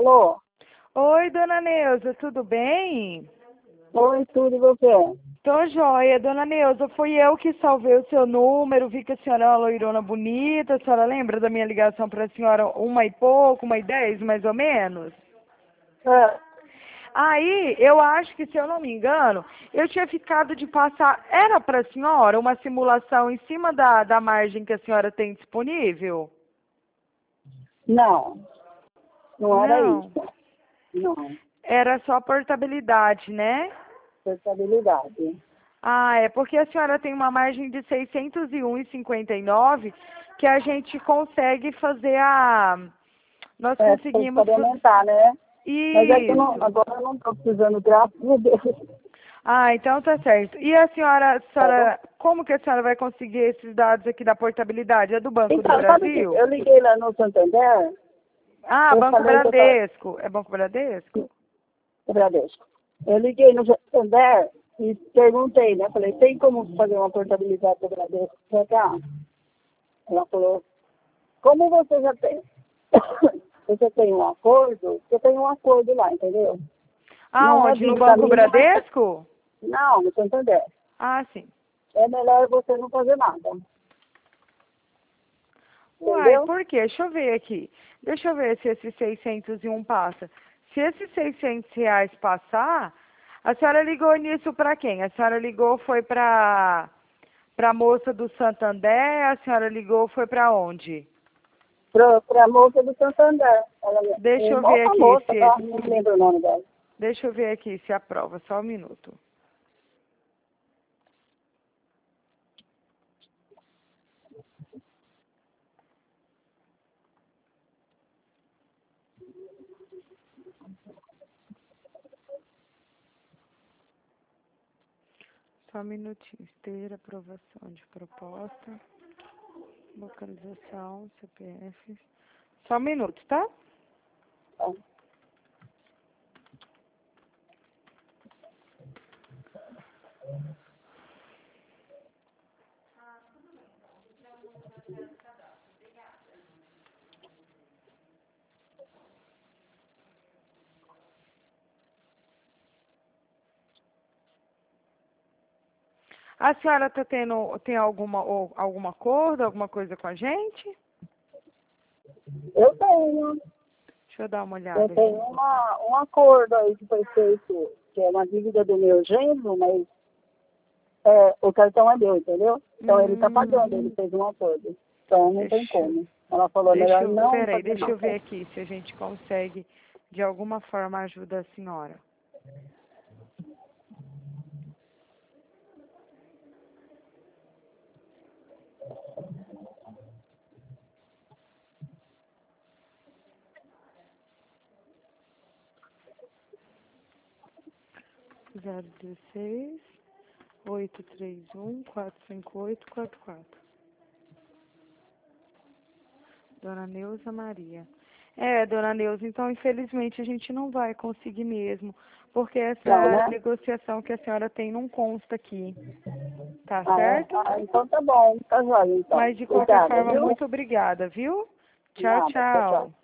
Alô? Oi, dona Neuza, tudo bem? Oi, tudo e você? Tô joia, dona Neuza. Fui eu que salvei o seu número, vi que a senhora é uma loirona bonita. A senhora lembra da minha ligação para a senhora 1 e pouco, 1 e 10, mais ou menos? É, Aí, eu acho que, se eu não me engano, eu tinha ficado de passar. Era para a senhora uma simulação em cima da margem que a senhora tem disponível? não, não era isso. Não. Não, Era só portabilidade, né? responsabilidade. Ah, é porque a senhora tem uma margem de 601,59 que a gente consegue fazer a. Nós É, tem que conseguimos. complementar, né? Mas é que eu não, Isso. agora eu não estou precisando, graças a Deus. Ah, então tá certo. E a Tá bom? senhora, como que a senhora vai conseguir esses dados aqui da portabilidade? É do Banco do Então, sabe o que? Brasil? Eu liguei lá no Santander, Ah, eu Banco falei que eu estava... Bradesco. É Banco Bradesco? Agradeço. Eu liguei no Santander e perguntei, né? Falei, tem como fazer uma portabilidade do Bradesco pra cá? Ela falou, como você já tem, você tem um acordo, eu tenho um acordo lá, entendeu? Não é Aonde? No dívida Banco mínima, mas Bradesco? não, no Santander. Ah, sim. É melhor você não fazer nada, Uai, entendeu? por quê? Deixa eu ver aqui. Deixa eu ver se esse 601 passa. Se esses R$ 600 passar, a senhora ligou nisso para quem? A senhora ligou foi para moça do Santander, a senhora ligou foi para onde? Pra moça do Santander. Ela Deixa é eu ver uma aqui moça, se tá? esse, Não lembro o nome dela. deixa eu ver aqui se aprova, só um minuto. Só um minutinho. Ter aprovação de proposta, localização, CPF. Só um minuto, tá? Tá? A senhora tem algum acordo, alguma coisa com a gente? Eu tenho. Deixa eu dar uma Eu olhada tenho aqui. um acordo aí que foi feito, que é uma dívida do meu genro, mas o cartão é meu, entendeu? Então ele está pagando, ele fez um acordo. Então não tem Deixa, como. Ela falou, melhor não peraí, fazer deixa eu ver nada. aqui se a gente consegue, de alguma forma, ajudar a senhora. Zero 831-458-44. Dona Neuza Maria. É, dona Neuza, então infelizmente a gente não vai conseguir mesmo, porque Não, essa né? negociação que a senhora tem não consta aqui, tá Ah, é? certo? Ah, então tá bom, tá jóia então. Mas de qualquer Obrigada, forma, viu? muito obrigada, viu? Tchau, Nada, tchau, tchau. tchau.